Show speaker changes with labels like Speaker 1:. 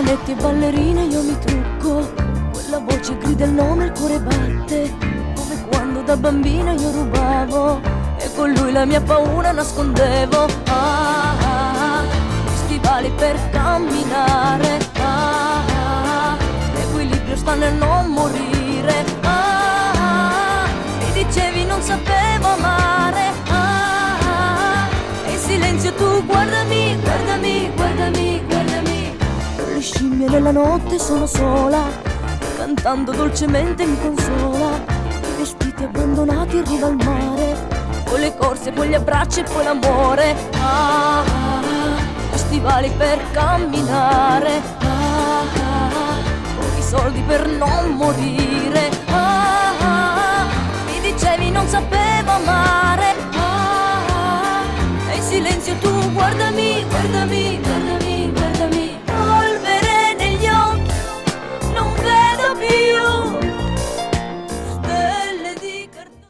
Speaker 1: Balletti e ballerine io mi trucco, quella voce grida il nome, il cuore batte, come quando da bambina io rubavo e con lui la mia paura nascondevo. Stivali per camminare, l'equilibrio sta nel non morire. Mi dicevi non sapevo amare, e in silenzio tu guardami, guardami, guardami, guardami. Le scimmie nella notte sono sola, cantando dolcemente mi consola. I vestiti abbandonati in riva al mare, poi le corse, poi gli abbracci e poi l'amore. Stivali per camminare, pochi soldi per non morire. Mi dicevi non sapevo amare,